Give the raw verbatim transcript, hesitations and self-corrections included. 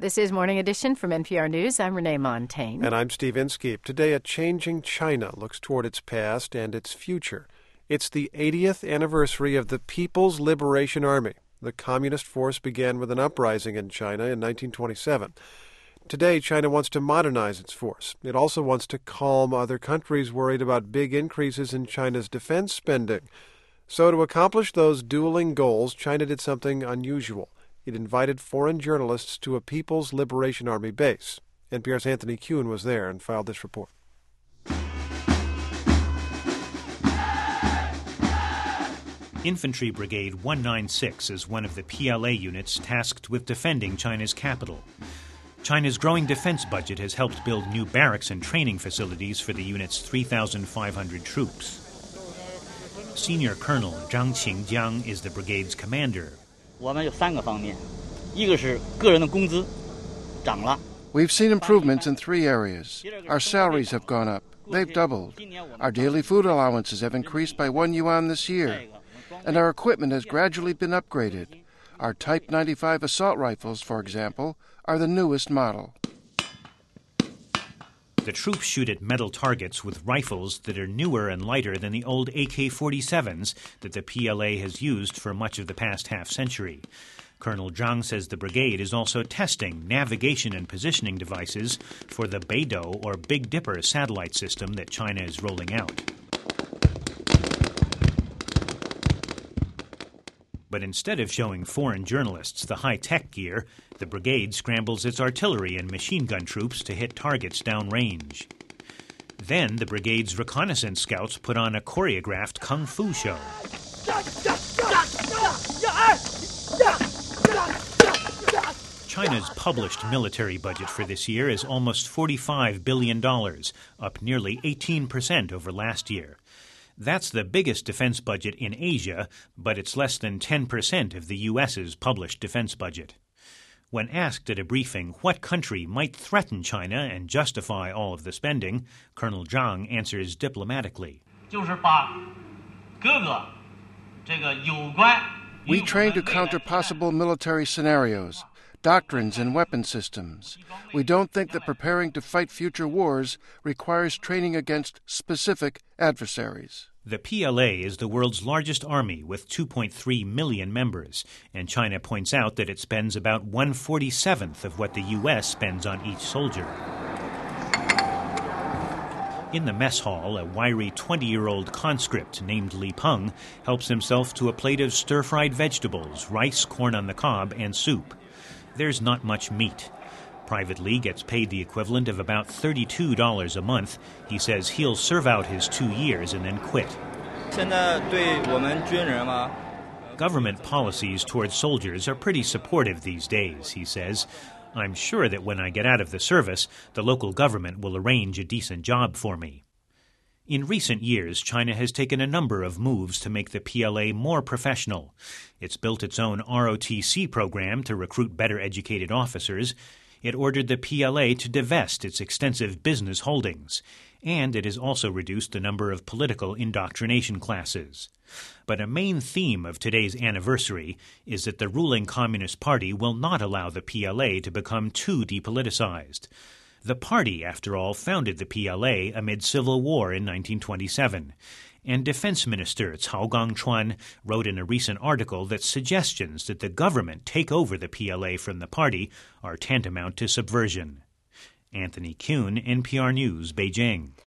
This is Morning Edition from N P R News. I'm Renee Montaigne. And I'm Steve Inskeep. Today, a changing China looks toward its past and its future. It's the eightieth anniversary of the People's Liberation Army. The communist force began with an uprising in China in nineteen twenty-seven. Today, China wants to modernize its force. It also wants to calm other countries worried about big increases in China's defense spending. So to accomplish those dueling goals, China did something unusual. It invited foreign journalists to a People's Liberation Army base. N P R's Anthony Kuhn was there and filed this report. Infantry Brigade one ninety-six is one of the P L A units tasked with defending China's capital. China's growing defense budget has helped build new barracks and training facilities for the unit's three thousand five hundred troops. Senior Colonel Zhang Qingjiang is the brigade's commander. We've seen improvements in three areas. Our salaries have gone up. They've doubled. Our daily food allowances have increased by one yuan this year. And our equipment has gradually been upgraded. Our Type ninety-five assault rifles, for example, are the newest model. The troops shoot at metal targets with rifles that are newer and lighter than the old A K forty-sevens that the P L A has used for much of the past half-century. Colonel Zhang says the brigade is also testing navigation and positioning devices for the Beidou or Big Dipper satellite system that China is rolling out. But instead of showing foreign journalists the high-tech gear, the brigade scrambles its artillery and machine gun troops to hit targets downrange. Then the brigade's reconnaissance scouts put on a choreographed kung fu show. China's published military budget for this year is almost forty-five billion dollars, up nearly eighteen percent over last year. That's the biggest defense budget in Asia, but it's less than ten percent of the U S's published defense budget. When asked at a briefing what country might threaten China and justify all of the spending, Colonel Zhang answers diplomatically. We train to counter possible military scenarios, doctrines and weapon systems. We don't think that preparing to fight future wars requires training against specific adversaries. The P L A is the world's largest army with two point three million members, and China points out that it spends about one forty-seventh of what the U S spends on each soldier. In the mess hall, a wiry twenty-year-old conscript named Li Peng helps himself to a plate of stir-fried vegetables, rice, corn on the cob, and soup. There's not much meat. Private Li gets paid the equivalent of about thirty-two dollars a month. He says he'll serve out his two years and then quit. Government policies towards soldiers are pretty supportive these days, he says. I'm sure that when I get out of the service, the local government will arrange a decent job for me. In recent years, China has taken a number of moves to make the P L A more professional. It's built its own R O T C program to recruit better educated officers. It ordered the P L A to divest its extensive business holdings. And it has also reduced the number of political indoctrination classes. But a main theme of today's anniversary is that the ruling Communist Party will not allow the P L A to become too depoliticized. The party, after all, founded the P L A amid civil war in nineteen twenty-seven. And Defense Minister Cao Gangchuan wrote in a recent article that suggestions that the government take over the P L A from the party are tantamount to subversion. Anthony Kuhn, N P R News, Beijing.